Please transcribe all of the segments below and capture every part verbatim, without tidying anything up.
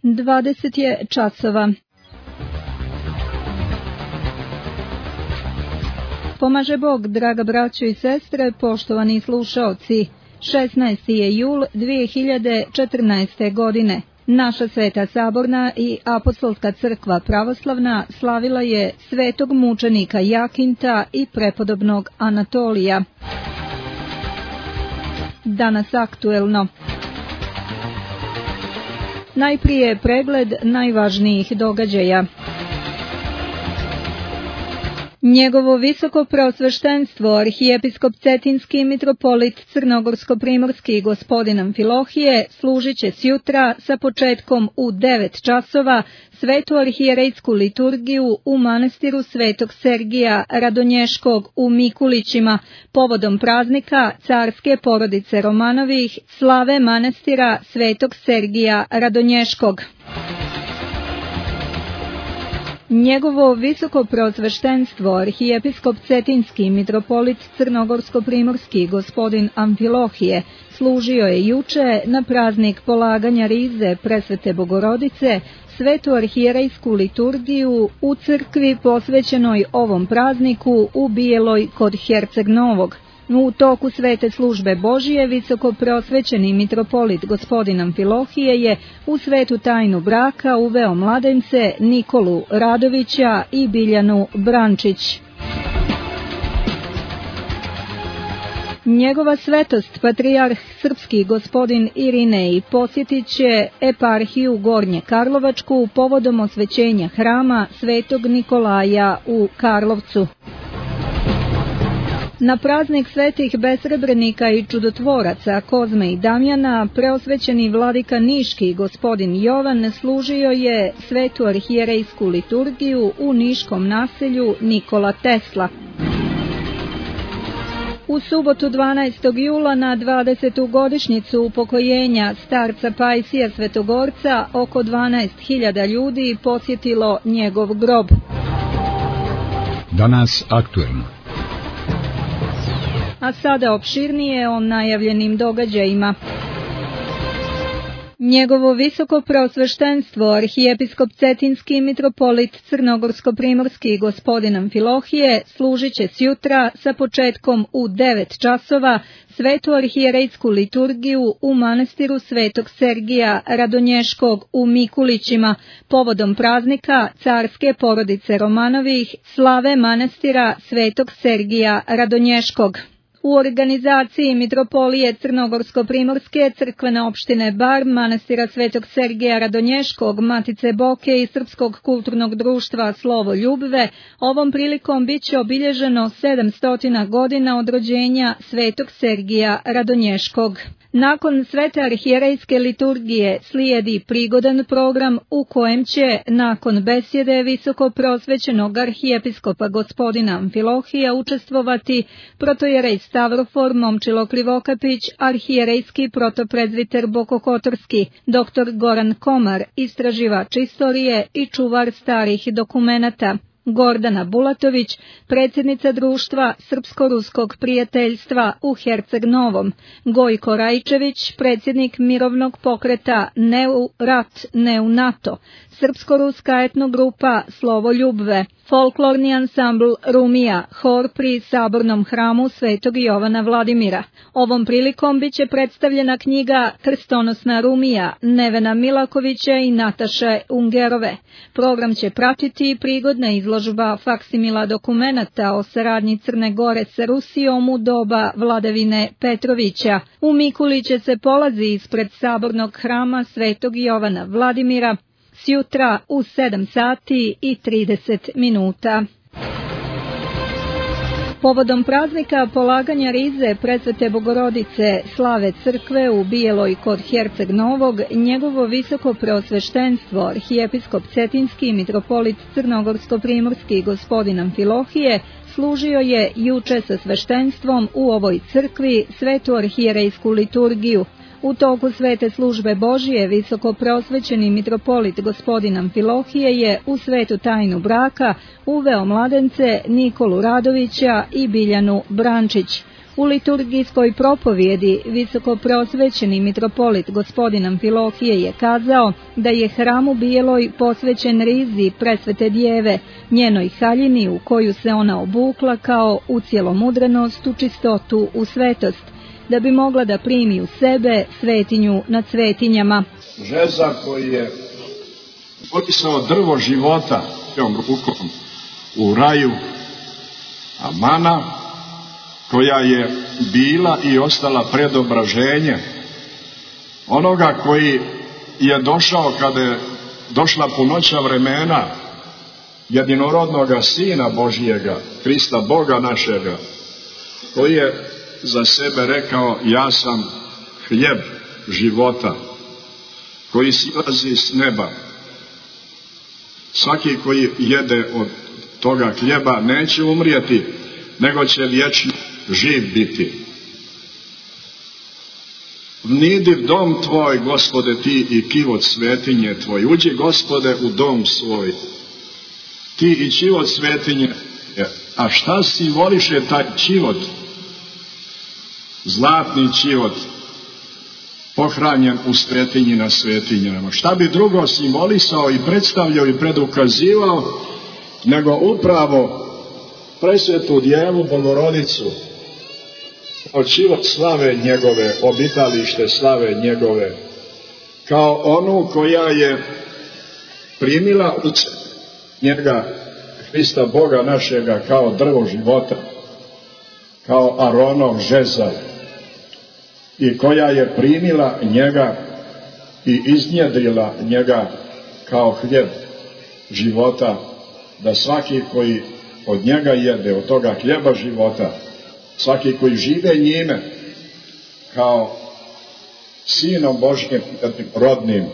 dvadeset je časova. Pomaže Bog, draga braćo i sestre, poštovani slušaoci. šesnaesti je jul dvije hiljade četrnaeste. godine. Naša Sveta Saborna i Apostolska crkva pravoslavna slavila je svetog mučenika Jakinta i prepodobnog Anatolija. Danas aktuelno. Najprije pregled najvažnijih događaja. Njegovo visoko preosveštenstvo, arhijepiskop Cetinski mitropolit Crnogorsko-primorski gospodin Amfilohije, služit će sjutra sa početkom u devet časova svetu arhijerejsku liturgiju u manastiru Svetog Sergija Radonješkog u Mikulićima, povodom praznika carske porodice Romanovih, slave manastira Svetog Sergija Radonješkog. Njegovo visoko preosveštenstvo, arhijepiskop Cetinski mitropolit Crnogorsko-primorski gospodin Amfilohije, služio je juče na praznik polaganja rize Presvete Bogorodice svetu arhijerejsku liturgiju u crkvi posvećenoj ovom prazniku u Bijeloj kod Herceg Novog. U toku svete službe Božije visoko preosvećeni mitropolit gospodin Amfilohije je u svetu tajnu braka uveo mladence Nikolu Radovića i Biljanu Brančić. Njegova svetost, patrijarh srpski gospodin Irinej, posjetit će eparhiju Gornje Karlovačku povodom osvećenja hrama Svetog Nikolaja u Karlovcu. Na praznik svetih besrebrenika i čudotvoraca Kozme i Damjana, preosvećeni vladika Niški gospodin Jovan služio je svetu arhijerejsku liturgiju u niškom naselju Nikola Tesla. U subotu dvanaestog jula na dvadesetu godišnjicu upokojenja starca Pajsija Svetogorca oko dvanaest hiljada ljudi posjetilo njegov grob. Danas aktuelno. A sada opširnije o najavljenim događajima. Njegovo visoko preosveštenstvo, arhijepiskop Cetinski mitropolit Crnogorsko-primorski gospodin Amfilohije, služit će sjutra sa početkom u devet časova svetu arhijerejsku liturgiju u manastiru Svetog Sergija Radonješkog u Mikulićima, povodom praznika carske porodice Romanovih, slave manastira Svetog Sergija Radonješkog. U organizaciji Mitropolije Crnogorsko-primorske, crkvene opštine Bar, manastira Svetog Sergija Radonješkog, Matice Boke i Srpskog kulturnog društva Slovo Ljubve, ovom prilikom bit će obilježeno sedamsto godina od rođenja Svetog Sergija Radonješkog. Nakon svete arhijerejske liturgije slijedi prigodan program u kojem će, nakon besjede visoko preosvećenog arhijepiskopa gospodina Amfilohija, učestvovati protojerej Stavrofor Momčilo Krivokapić, arhijerejski protoprezviter Bokokotorski, doktor Goran Komar, istraživač istorije i čuvar starih dokumenata, Gordana Bulatović, predsjednica društva Srpsko-ruskog prijateljstva u Herceg Novom, Gojko Rajčević, predsjednik mirovnog pokreta Ne u rat, ne u NATO, Srpsko-ruska etnogrupa Slovo Ljubve, folklorni ansambl Rumija, hor pri Sabornom hramu Svetog Jovana Vladimira. Ovom prilikom bit će predstavljena knjiga Krstonosna Rumija Nevena Milakovića i Nataše Ungerove. Program će pratiti prigodna izložba faksimila dokumenata o saradnji Crne Gore sa Rusijom u doba vladavine Petrovića. U Mikuliće se polazi ispred Sabornog hrama Svetog Jovana Vladimira sjutra u sedam sati i trideset minuta. Povodom praznika polaganja rize Presvete Bogorodice slave crkve u Bijeloj kod Herceg Novog, njegovo visoko preosveštenstvo, arhijepiskop Cetinski mitropolit Crnogorsko-primorski gospodin Amfilohije, služio je juče sa sveštenstvom u ovoj crkvi svetu arhijerejsku liturgiju. U toku svete službe Božije visoko preosvećeni mitropolit gospodin Amfilohije je u svetu tajnu braka uveo mladence Nikolu Radovića i Biljanu Brančić. U liturgijskoj propovjedi visokoprosvećeni mitropolit gospodin Amfilohije je kazao da je hram u Bijeloj posvećen rizi presvete djeve, njenoj haljini u koju se ona obukla kao u cjelomudrenost, u čistotu, u svetost, da bi mogla da primi u sebe svetinju nad svetinjama. Žeza koji je potisao drvo života tom rukom u raju, a mana koja je bila i ostala predobraženje onoga koji je došao kada je došla punoća vremena, jedinorodnoga Sina Božijega, Krista Boga našega, koji je za sebe rekao: ja sam hljeb života koji silazi s neba. Svaki koji jede od toga hljeba neće umrijeti, nego će vječno živ biti. Vnidiv dom tvoj, Gospode, ti i kivot svetinje tvoj. Uđi, Gospode, u dom svoj, ti i čivot svetinje. A šta simboliše taj čivot? Zlatni čivot, pohranjen u svetinji na svetinjama. Šta bi drugo simbolisao i predstavljao i predukazivao nego upravo presvetu Djevu Bogorodicu, kao čivot slave njegove, obitalište slave njegove, kao onu koja je primila u njega, Hrista Boga našega, kao drvo života, kao Aronov žezal, i koja je primila njega i iznjedrila njega kao hljeb života, da svaki koji od njega jede, od toga hljeba života, svaki koji žive njime kao Sinom Božjim rodnim,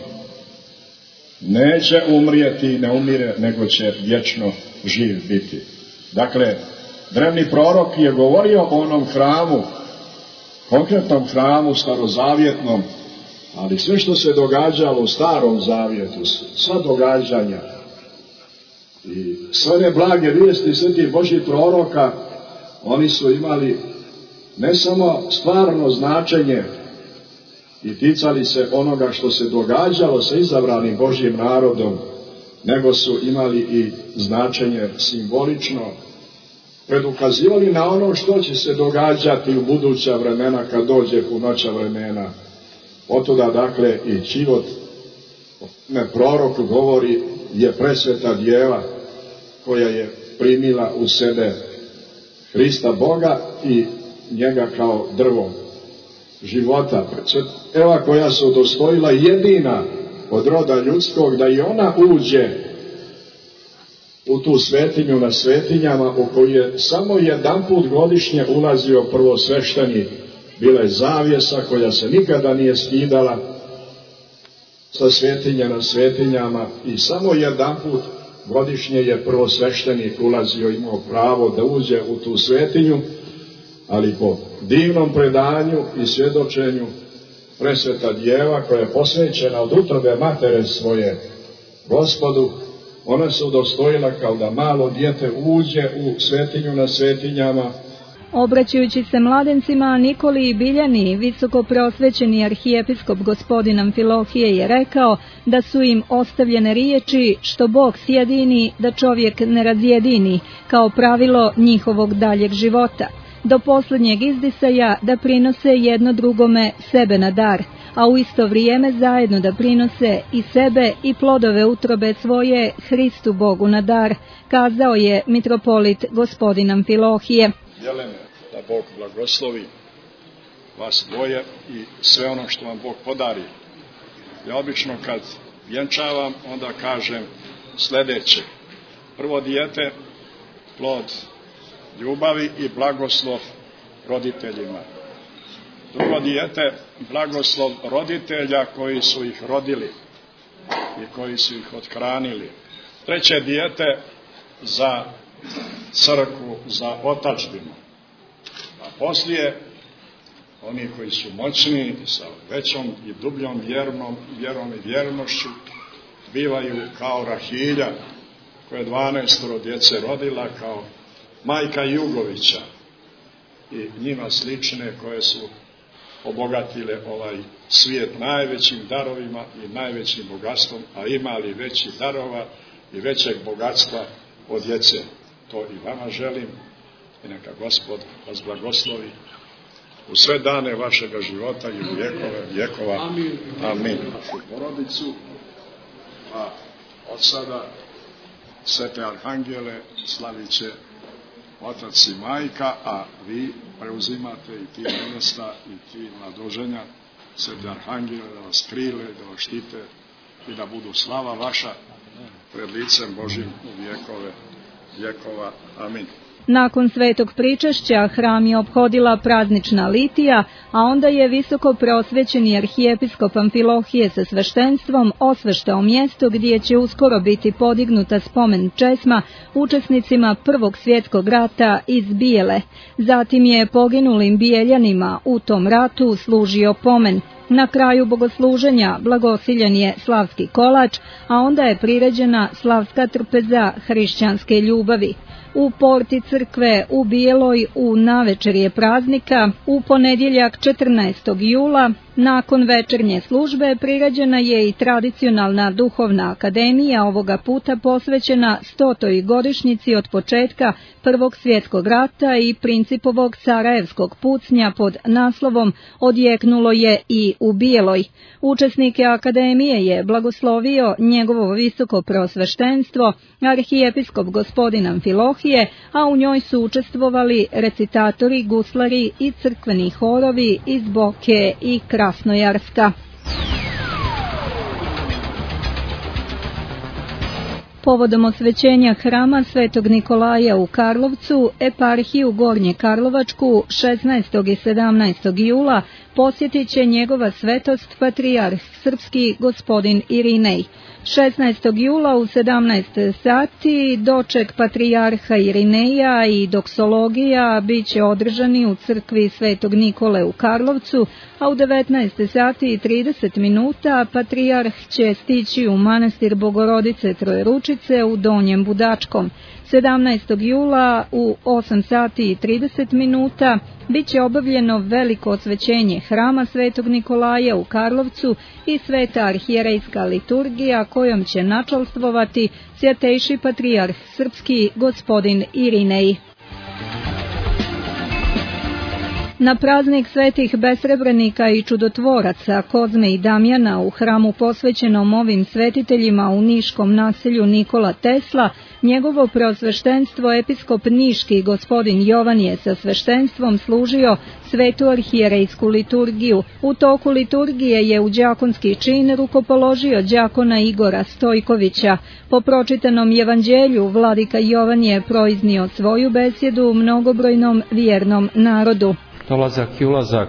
neće umrijeti i ne umire, nego će vječno živ biti. Dakle, drevni prorok je govorio o onom hramu, konkretnom hramu starozavjetnom, ali sve što se događalo u Starom Zavjetu, sva događanja i sve one blage vijesti svetih Božjih proroka, oni su imali ne samo stvarno značenje i ticali se onoga što se događalo sa izabranim Božjim narodom, nego su imali i značenje simbolično, predukazivali na ono što će se događati u buduća vremena kad dođe punoća vremena. Otuda dakle i čivot, ne prorok govori, je presveta Djeva koja je primila u sebe Hrista Boga i njega kao drvo života. Djeva koja se udostojila jedina od roda ljudskog da i ona uđe u tu svetinju na svetinjama, u koju je samo jedan put godišnje ulazio prvosveštenik. Bila je zavjesa koja se nikada nije skidala sa svetinja na svetinjama i samo jedan put godišnje je prvosveštenik ulazio, imao pravo da uđe u tu svetinju, ali po divnom predanju i svjedočenju presveta Djeva koja je posvećena od utrobe matere svoje Gospodu, ona se udostojila kao da malo dijete uđe u svetinju na svetinjama. Obraćajući se mladencima, Nikoli i Biljani, visokoprosvećeni arhijepiskop gospodin Amfilohije je rekao da su im ostavljene riječi što Bog sjedini, da čovjek ne razjedini, kao pravilo njihovog daljeg života. Do posljednjeg izdisaja da prinose jedno drugome sebe na dar, a u isto vrijeme zajedno da prinose i sebe i plodove utrobe svoje Hristu Bogu na dar, kazao je mitropolit gospodin Amfilohije. Jelene, da Bog blagoslovi vas dvoje i sve ono što vam Bog podari. Ja obično kad vjenčavam, onda kažem sljedeće: prvo dijete, plod ljubavi i blagoslov roditeljima. Drugo dijete, blagoslov roditelja koji su ih rodili i koji su ih othranili. Treće dijete, za crkvu, za otadžbinu. A poslije, oni koji su moćni, sa većom i dubljom vjernom, vjerom i vjernošću, bivaju kao Rahilja, koja je dvanaestoro djece rodila, kao majka Jugovića, i njima slične koje su obogatile ovaj svijet najvećim darovima i najvećim bogatstvom, a ima li veći darova i većeg bogatstva od djece. To i vama želim i neka Gospod vas blagoslovi u sve dane vašega života i u vjekove vjekova. Amin. Amin. Našu porodicu, a od sada svete arhangele slavit će otac i majka, a vi preuzimate i ti mjesta i ti mladoženja, svete arhangele da vas krile, da vas štite i da budu slava vaša pred licem Božim u vjekove vjekova. Amin. Nakon svetog pričešća hram je ophodila praznična litija, a onda je visoko preosvećeni arhijepiskop Amfilohije sa sveštenstvom osveštao mjesto gdje će uskoro biti podignuta spomen česma učesnicima Prvog svjetskog rata iz Bijele. Zatim je poginulim Bijeljanima u tom ratu služio pomen. Na kraju bogosluženja blagosiljen je slavski kolač, a onda je priređena slavska trpeza hrišćanske ljubavi. U porti crkve u Bijeloj u navečerje praznika, u ponedjeljak četrnaestog jula, nakon večernje službe priređena je i tradicionalna duhovna akademija, ovoga puta posvećena stotoj godišnjici od početka Prvog svjetskog rata i principovog sarajevskog pucnja pod naslovom Odjeknulo je i u Bijeloj. Učesnike akademije je blagoslovio njegovo visoko preosveštenstvo, arhijepiskop gospodin Amfilohije, a u njoj su učestvovali recitatori, guslari i crkveni horovi iz Boke i Krasnojarska. Povodom osvećenja hrama Svetog Nikolaja u Karlovcu, eparhiju Gornje Karlovačku šesnaestog i sedamnaestog jula posjetit će njegova svetost patrijarh srpski gospodin Irinej. šesnaestog jula u sedamnaest sati doček patrijarha Irineja i doksologija bit će održani u crkvi Svetog Nikole u Karlovcu, a u devetnaest sati i trideset minuta patrijarh će stići u manastir Bogorodice Trojeručice u Donjem Budačkom. sedamnaestog jula u osam sati i trideset minuta bit će obavljeno veliko osvećenje hrama Svetog Nikolaja u Karlovcu i sveta arhijerejska liturgija kojom će načalstvovati svjatejši patrijarh srpski gospodin Irinej. Na praznik svetih besrebrenika i čudotvoraca Kozme i Damjana u hramu posvećenom ovim svetiteljima u niškom naselju Nikola Tesla, njegovo preosveštenstvo episkop niški gospodin Jovan je sa sveštenstvom služio svetu arhijerejsku liturgiju. U toku liturgije je u đakonski čin rukopoložio đakona Igora Stojkovića. Po pročitanom evanđelju vladika Jovan je proiznio svoju besjedu mnogobrojnom vjernom narodu. Dolazak i ulazak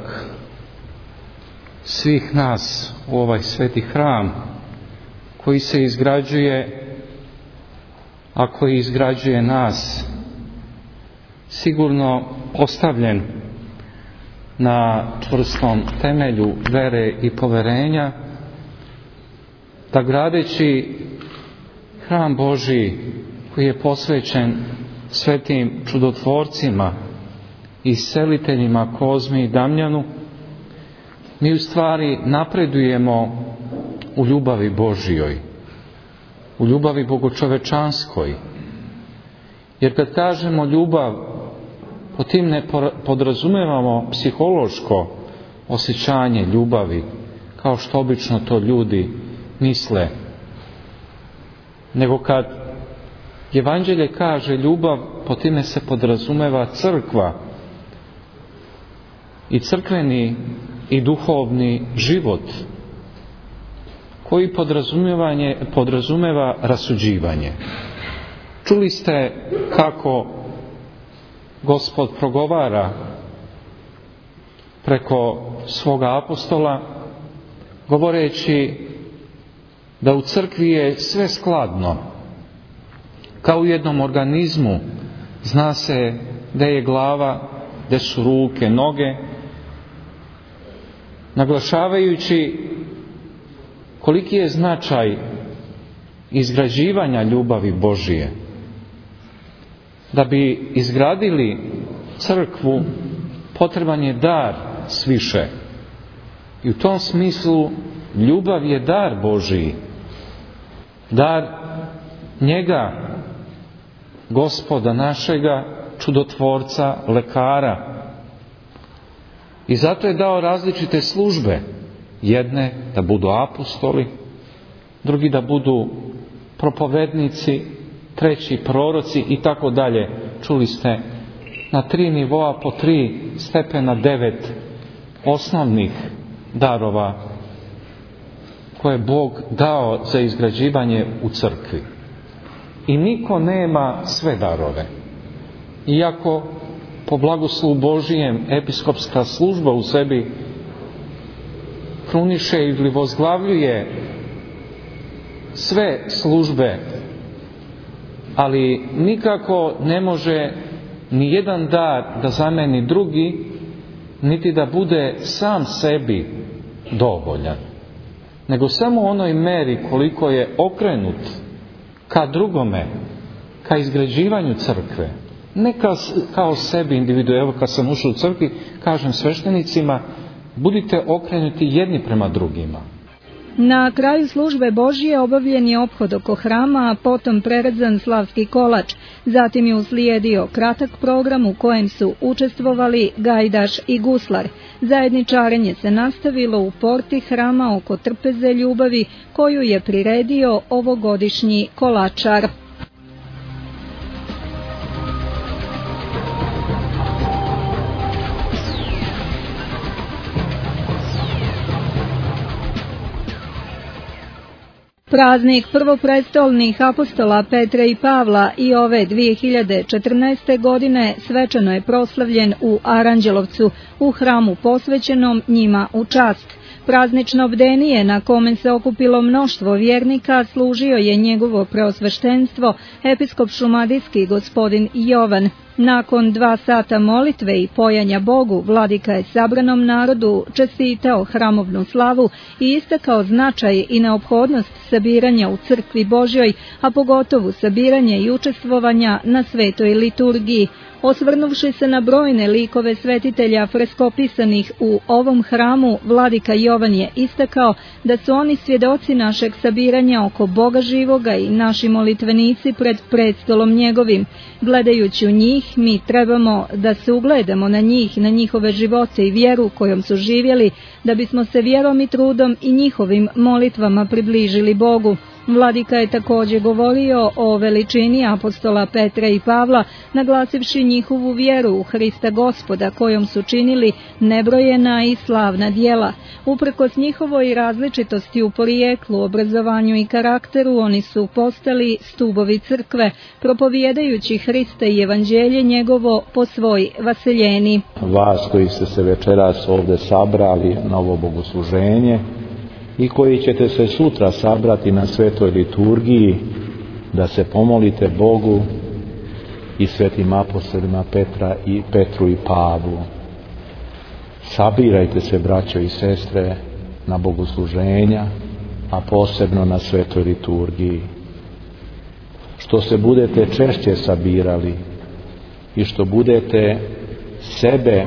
svih nas u ovaj sveti hram koji se izgrađuje, a koji izgrađuje nas, sigurno postavljen na čvrstom temelju vere i poverenja, da gradeći hram Božji koji je posvećen svetim čudotvorcima i seliteljima Kozmi i Damjanu, mi u stvari napredujemo u ljubavi Božjoj, u ljubavi bogočovečanskoj. Jer kad kažemo ljubav, po tim ne podrazumevamo psihološko osjećanje ljubavi, kao što obično to ljudi misle. Nego kad Evanđelje kaže ljubav, po time se podrazumeva crkva i crkveni i duhovni život koji podrazumeva rasuđivanje. Čuli ste kako Gospod progovara preko svoga apostola, govoreći da u crkvi je sve skladno. Kao u jednom organizmu zna se gdje je glava, gdje su ruke, noge, naglašavajući koliki je značaj izgrađivanja ljubavi Božije. Da bi izgradili crkvu, potreban je dar sviše. I u tom smislu ljubav je dar Božiji. Dar njega, Gospoda našega, čudotvorca, lekara. I zato je dao različite službe. Jedne da budu apostoli, drugi da budu propovednici, treći proroci i tako dalje. Čuli ste na tri nivoa po tri stepena, devet osnovnih darova koje je Bog dao za izgrađivanje u crkvi. I niko nema sve darove. Iako po blagoslovu Božijem episkopska služba u sebi kruniše ili vozglavljuje sve službe, ali nikako ne može ni jedan dar da zameni drugi, niti da bude sam sebi dovoljan, nego samo u onoj meri koliko je okrenut ka drugome, ka izgrađivanju crkve, ne kao, kao sebi individu. Evo kad sam ušao u crkvi, kažem sveštenicima, budite okrenuti jedni prema drugima. Na kraju službe Božije obavljen je ophod oko hrama, a potom prerezan slavski kolač. Zatim je uslijedio kratak program u kojem su učestvovali gajdaš i guslar. Zajedničarenje se nastavilo u porti hrama oko trpeze ljubavi koju je priredio ovogodišnji kolačar. Praznik prvoprestolnih apostola Petra i Pavla i ove dvije hiljade četrnaeste. godine svečano je proslavljen u Aranđelovcu, u hramu posvećenom njima u čast. Praznično bdenije na kome se okupilo mnoštvo vjernika služio je njegovo preosveštenstvo, episkop šumadijski gospodin Jovan. Nakon dva sata molitve i pojanja Bogu, vladika je sabranom narodu čestitao hramovnu slavu i istakao značaj i neophodnost sabiranja u crkvi Božjoj, a pogotovo sabiranje i učestvovanja na svetoj liturgiji. Osvrnuvši se na brojne likove svetitelja freskopisanih u ovom hramu, vladika Jovan je istakao da su oni svjedoci našeg sabiranja oko Boga živoga i naši molitvenici pred predstolom njegovim. Gledajući u njih, mi trebamo da se ugledamo na njih, na njihove živote i vjeru kojom su živjeli, da bismo se vjerom i trudom i njihovim molitvama približili Bogu. Vladika je također govorio o veličini apostola Petra i Pavla, naglasivši njihovu vjeru u Hrista Gospoda kojom su činili nebrojena i slavna djela. Uprkos njihovoj različitosti u porijeklu, obrazovanju i karakteru, oni su postali stubovi crkve, propovijedajući Hrista i evanđelje njegovo po svoj vaseljeni. Vas koji ste se večeras ovdje sabrali na ovo bogosluženje i koji ćete se sutra sabrati na svetoj liturgiji da se pomolite Bogu i svetim apostolima Petra i Petru i Pavlu. Sabirajte se, braćo i sestre, na bogosluženja, a posebno na svetoj liturgiji. Što se budete češće sabirali i što budete sebe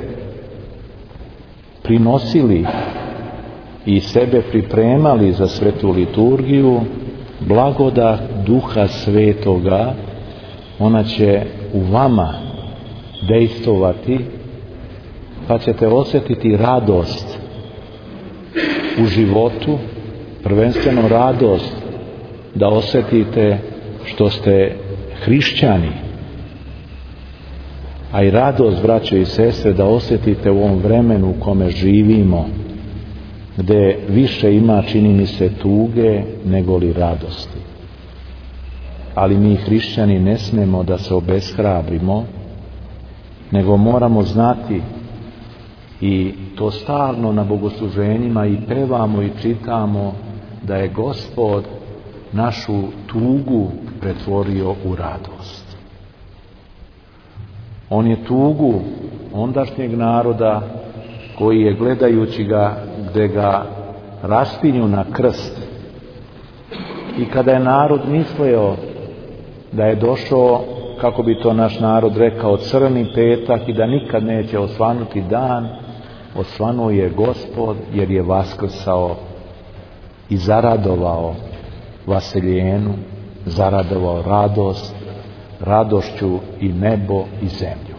prinosili i sebe pripremali za svetu liturgiju, blagodat Duha Svetoga, ona će u vama dejstvovati, pa ćete osjetiti radost u životu, prvenstveno radost da osjetite što ste hrišćani, a i radost, braćo i sestre, da osjetite u ovom vremenu u kome živimo, gdje više ima, čini mi se, tuge nego li radosti. Ali mi hrišćani ne smemo da se obeshrabrimo, nego moramo znati, i to stalno na bogosluženjima i pevamo i čitamo, da je Gospod našu tugu pretvorio u radost. On je tugu ondašnjeg naroda koji je, gledajući ga gdje ga raspinju na krst, i kada je narod mislio da je došao kako bi to naš narod rekao, crni petak i da nikad neće osvanuti dan, osvanuo je Gospod jer je vaskrsao i zaradovao vaseljenu, zaradovao radost, radošću i nebo i zemlju.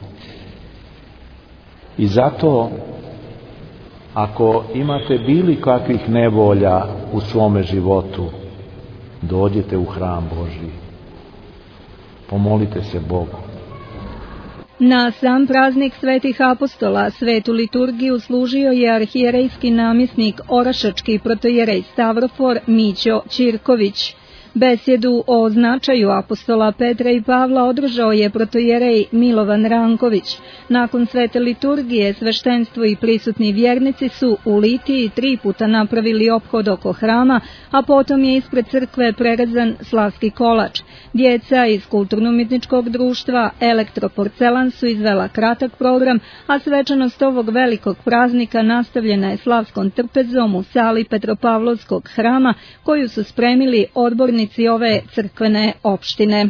I zato, ako imate bili kakvih nevolja u svome životu, dođite u hram Božji, pomolite se Bogu. Na sam praznik svetih apostola svetu liturgiju služio je arhijerejski namjesnik Orašački protojerej Stavrofor Mićo Ćirković. Besjedu o značaju apostola Petra i Pavla održao je protojerej Milovan Ranković. Nakon svete liturgije sveštenstvo i prisutni vjernici su u litiji tri puta napravili ophod oko hrama, a potom je ispred crkve prerezan slavski kolač. Djeca iz kulturno-umjetničkog društva Elektroporcelan su izvela kratak program, a svečanost ovog velikog praznika nastavljena je slavskom trpezom u sali Petropavlovskog hrama, koju su spremili odbornici ove crkvene opštine.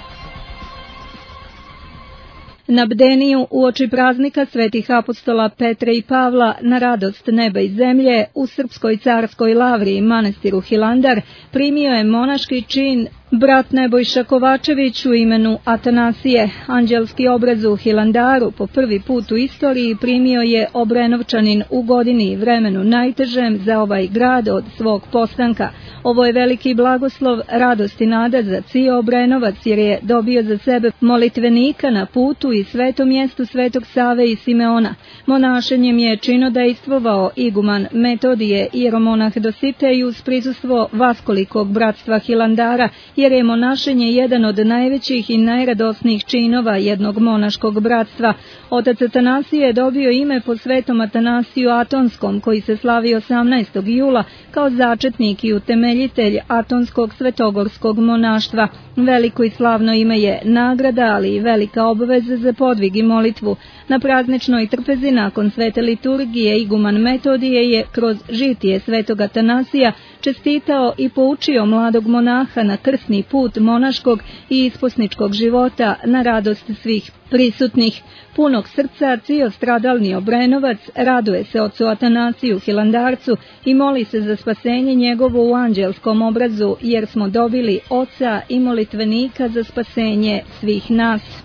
Na bdeniju uoči praznika svetih apostola Petra i Pavla na radost neba i zemlje u Srpskoj carskoj lavri manastiru Hilandar primio je monaški čin brat Nebojša Kovačević u imenu Atanasije. Anđelski obraz u Hilandaru po prvi put u istoriji primio je Obrenovčanin u godini i vremenu najtežem za ovaj grad od svog postanka. Ovo je veliki blagoslov, radost i nada za cijel Obrenovac, jer je dobio za sebe molitvenika na putu i svetom mjestu Svetog Save i Simeona. Monašenjem je činodejstvovao iguman Metodije i jeromonah Dositej uz prisustvo Vaskolikog bratstva Hilandara, jer je monašenje jedan od najvećih i najradosnijih činova jednog monaškog bratstva. Otac Atanasije je dobio ime po svetom Atanasiju Atonskom, koji se slavi osamnaestog jula kao začetnik i utemeljitelj Atonskog svetogorskog monaštva. Veliko i slavno ime je nagrada, ali i velika obveza za podvig i molitvu. Na prazničnoj trpezi nakon svete liturgije iguman Metodije je kroz žitije svetog Atanasija čestitao i poučio mladog monaha na krsni put monaškog i isposničkog života na radost svih prisutnih. Punog srca cijel stradalni Obrenovac raduje se ocu Atanasiju Hilandarcu i moli se za spasenje njegovo u anđelskom obrazu, jer smo dobili oca i molitvenika za spasenje svih nas.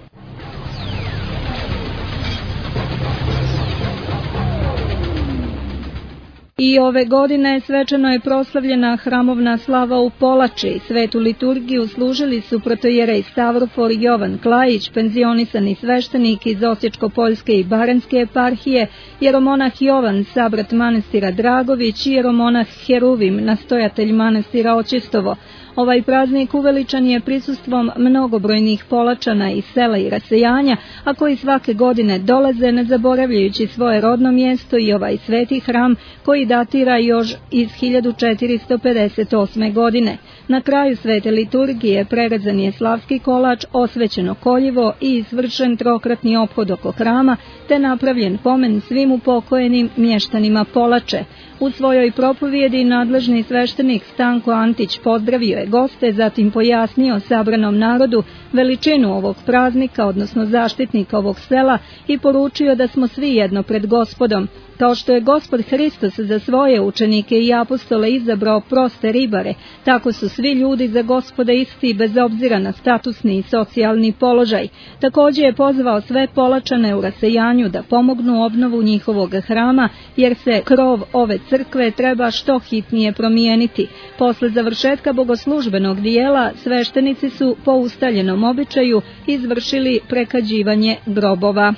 I ove godine svečano je proslavljena hramovna slava u Polači. Svetu liturgiju služili su protojerej Stavrofor Jovan Klajić, penzionisani sveštenik iz Osječko-Poljske i Baranjske eparhije, jeromonah Jovan, sabrat manastira Dragović i jeromonah Heruvim, nastojatelj manastira Očistovo. Ovaj praznik uveličan je prisustvom mnogobrojnih Polačana iz sela i rasejanja, a koji svake godine dolaze ne zaboravljajući svoje rodno mjesto i ovaj sveti hram koji datira još iz hiljadu četiristo pedeset osme. godine. Na kraju svete liturgije prerezan je slavski kolač, osvećeno koljivo i izvršen trokratni ophod oko hrama, te napravljen pomen svim upokojenim mještanima Polače. U svojoj propovjedi nadležni sveštenik Stanko Antić pozdravio je goste, zatim pojasnio sabranom narodu veličinu ovog praznika, odnosno zaštitnika ovog sela, i poručio da smo svi jedno pred Gospodom. Kao što je Gospod Hristos za svoje učenike i apostole izabrao proste ribare, tako su svi ljudi za Gospoda isti bez obzira na statusni i socijalni položaj. Također je pozvao sve Polačane u rasejanju da pomognu obnovu njihovog hrama, jer se krov ove crkve treba što hitnije promijeniti. Posle završetka bogoslužbenog dijela sveštenici su po ustaljenom običaju izvršili prekađivanje grobova.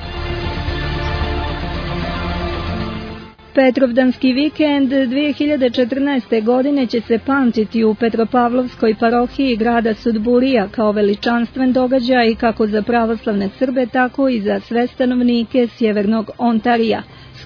Petrovdanski vikend dvije hiljade četrnaeste. godine će se pamtiti u Petropavlovskoj parohiji grada Sudburija kao veličanstven događaj kako za pravoslavne Srbe, tako i za sve stanovnike sjevernog Ontarija.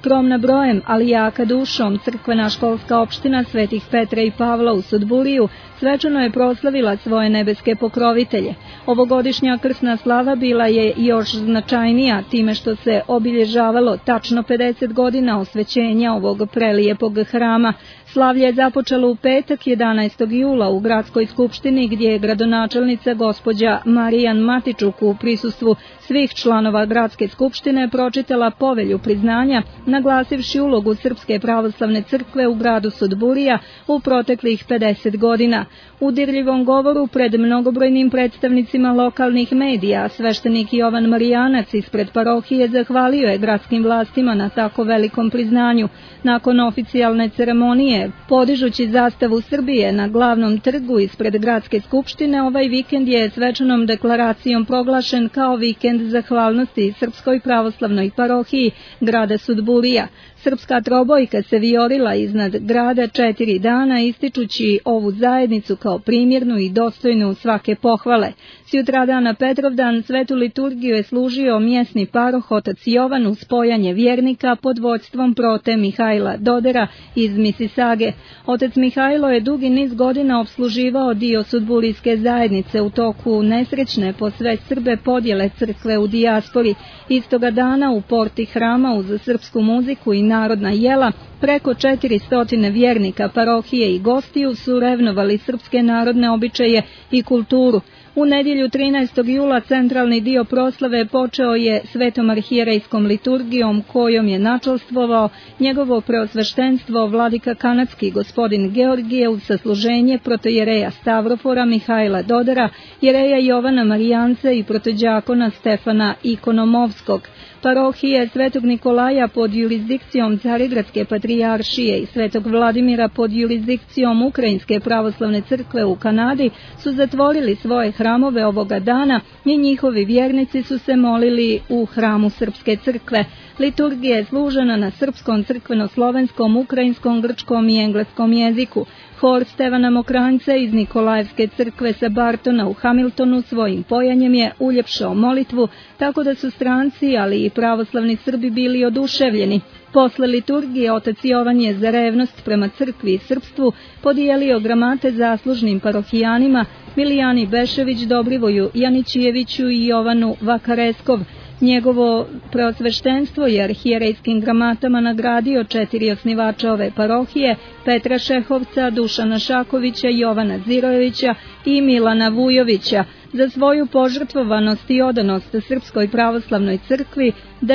Skromna brojem, ali jaka dušom, crkvena školska opština Svetih Petra i Pavla u Sudburiju svečano je proslavila svoje nebeske pokrovitelje. Ovogodišnja krsna slava bila je još značajnija time što se obilježavalo tačno pedeset godina osvećenja ovog prelijepog hrama. Slavlje je započelo u petak jedanaestog jula u gradskoj skupštini gdje je gradonačelnica gospođa Marijan Matičuk u prisustvu svih članova gradske skupštine pročitala povelju priznanja, naglasivši ulogu Srpske pravoslavne crkve u gradu Sudburija u proteklih pedeset godina. U dirljivom govoru pred mnogobrojnim predstavnicima lokalnih medija, sveštenik Jovan Marijanac ispred parohije zahvalio je gradskim vlastima na tako velikom priznanju. Nakon oficijalne ceremonije, podižući zastavu Srbije na glavnom trgu ispred gradske skupštine, ovaj vikend je svečanom deklaracijom proglašen kao vikend zahvalnosti Srpskoj pravoslavnoj parohiji grada Sudburija. Srpska trobojka se vijorila iznad grada četiri dana, ističući ovu zajednicu kao primjernu i dostojnu svake pohvale. Sjutradan na Petrovdan svetu liturgiju je služio mjesni paroh otac Jovan uz spojanje vjernika pod vođstvom prote Mihajla Dodera iz Misisage. Otac Mihajlo je dugi niz godina opsluživao dio sudburijske zajednice u toku nesrećne po sve Srbe podjele crkve u dijaspori. Istoga dana u porti hrama uz srpsku muziku i narodna jela preko četiristo vjernika parohije i gostiju su revnovali srpske narodne običaje i kulturu. U nedjelju trinaestog jula centralni dio proslave počeo je svetom arhijerejskom liturgijom kojom je načelstvovao njegovo preosveštenstvo vladika kanadski gospodin Georgije uz sasluženje protojereja Stavrofora Mihajla Dodera, jereja Jovana Marijance i protođakona Stefana Ikonomovskog. Parohije Svetog Nikolaja pod jurisdikcijom Carigradske patrijaršije i Svetog Vladimira pod jurisdikcijom Ukrajinske pravoslavne crkve u Kanadi su zatvorili svoje hramove ovoga dana i njihovi vjernici su se molili u hramu Srpske crkve. Liturgija je služena na srpskom, crkveno-slovenskom, ukrajinskom, grčkom i engleskom jeziku. Hor Stevana Mokranca iz Nikolajevske crkve sa Bartona u Hamiltonu svojim pojanjem je uljepšao molitvu, tako da su stranci, ali i pravoslavni Srbi bili oduševljeni. Posle liturgije otac Jovan je za revnost prema crkvi i srpstvu podijelio gramate zaslužnim parohijanima Milijani Bešević, Dobrivoju Janićijeviću i Jovanu Vakareskov. Njegovo preosveštenstvo je arhijerejskim gramatama nagradio četiri osnivača ove parohije, Petra Šehovca, Dušana Šakovića, Jovana Zirojevića i Milana Vujovića. Za svoju požrtvovanost i odanost Srpskoj pravoslavnoj crkvi,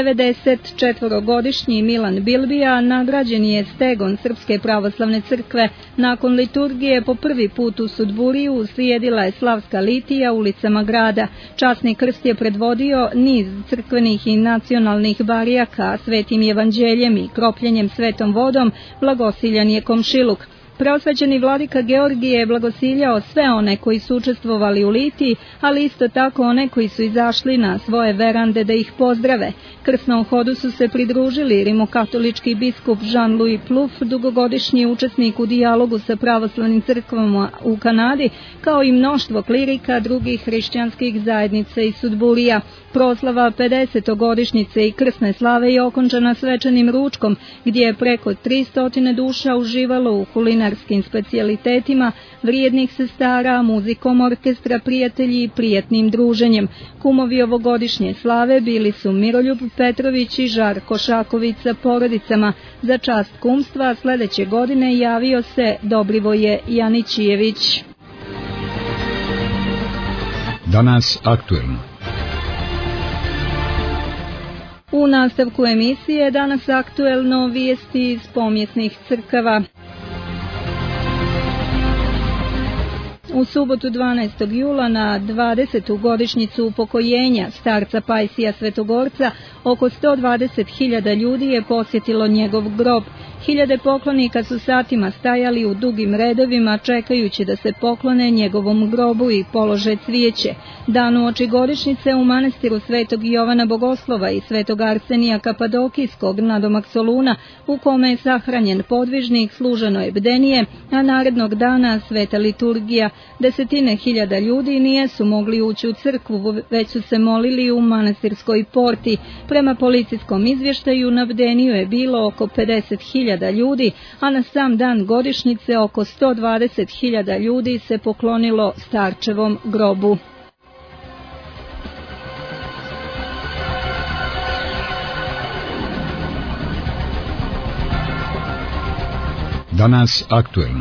devedesetčetvorogodišnji Milan Bilbija nagrađen je stegom Srpske pravoslavne crkve. Nakon liturgije po prvi put u Sudburiju uslijedila je slavska litija ulicama grada. Časni krst je predvodio niz crkvenih i nacionalnih barijaka, svetim evanđeljem i kropljenjem svetom vodom blagosiljan je komšiluk. Preosvećeni vladika Georgije je blagosiljao sve one koji su učestvovali u litiji, ali isto tako one koji su izašli na svoje verande da ih pozdrave. Krsnom hodu su se pridružili rimokatolički biskup Jean-Louis Plouffe, dugogodišnji učesnik u dijalogu sa pravoslavnim crkvama u Kanadi, kao i mnoštvo klirika drugih hrišćanskih zajednica iz Sudburija. Proslava pedesetogodišnjice i krsne slave je okončana svečanim ručkom, gdje je preko tristo duša uživalo u kulinarskim specijalitetima, vrijednih sestara, muzikom orkestra, prijatelji i prijatnim druženjem. Kumovi ovogodišnje slave bili su Miroljub Petrović i Žarko Šaković sa porodicama. Za čast kumstva sljedeće godine javio se Dobrivoje Janićijević. Danas aktuelno. U nastavku emisije danas aktuelno vijesti iz pomjetnih crkava. U subotu dvanaestog jula na dvadesetu godišnjicu upokojenja starca Pajsija Svetogorca oko sto dvadeset hiljada ljudi je posjetilo njegov grob. Hiljade poklonika su satima stajali u dugim redovima čekajući da se poklone njegovom grobu i polože cvijeće. Dan uoči godišnjice u manastiru Svetog Jovana Bogoslova i Svetog Arsenija Kapadokijskog nadomak Soluna, u kome je sahranjen podvižnik, služeno je bdenije, a narednog dana sveta liturgija. Desetine hiljada ljudi nijesu mogli ući u crkvu, već su se molili u manastirskoj porti. Prema policijskom izvještaju na bdeniju je bilo oko pedeset hiljada ljudi, a na sam dan godišnjice oko sto dvadeset hiljada ljudi se poklonilo starčevom grobu. Danas aktuelno.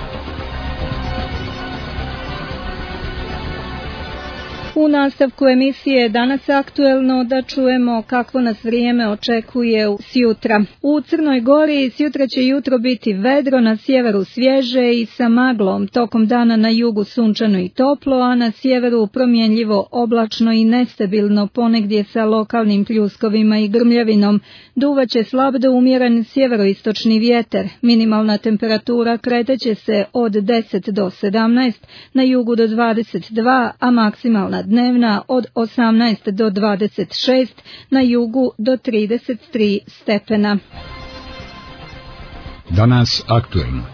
U nastavku emisije Danas aktuelno da čujemo kakvo nas vrijeme očekuje sjutra. U Crnoj Gori sjutra će jutro biti vedro, na sjeveru svježe i sa maglom, tokom dana na jugu sunčano i toplo, a na sjeveru promjenljivo oblačno i nestabilno, ponegdje sa lokalnim pljuskovima i grmljavinom. Duvaće slab do umjeren sjeveroistočni vjetar. Minimalna temperatura kreteće se od deset do sedamnaest, na jugu do dvadeset dva, a maksimalna dnevna od osamnaest do dvadeset šest, na jugu do trideset tri stepena. Danas aktuelno.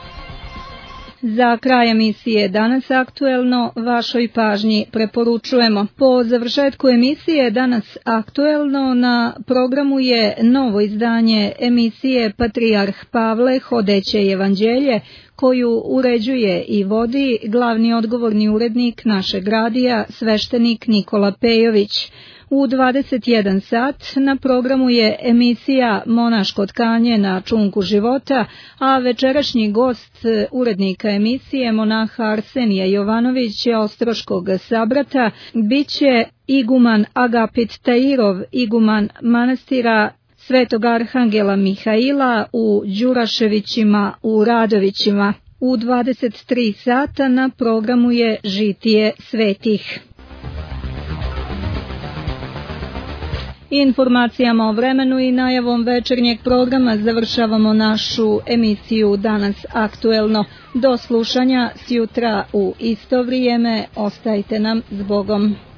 Za kraj emisije Danas aktuelno vašoj pažnji preporučujemo. Po završetku emisije Danas aktuelno na programu je novo izdanje emisije Patrijarh Pavle hodeće evanđelje, koju uređuje i vodi glavni odgovorni urednik našeg radija, sveštenik Nikola Pejović. U dvadeset jedan sat na programu je emisija Monaško tkanje na čunku života, a večerašnji gost urednika emisije, monaha Arsenija Jovanovića Ostroškog Sabrata, biće iguman Agapit Tairov, iguman manastira Svetog Arhangela Mihaila u Đuraševićima u Radovićima. U dvadeset tri sata na programu je Žitije svetih. Informacijama o vremenu i najavom večernjeg programa završavamo našu emisiju Danas aktuelno. Do slušanja sjutra u isto vrijeme. Ostajte nam s Bogom.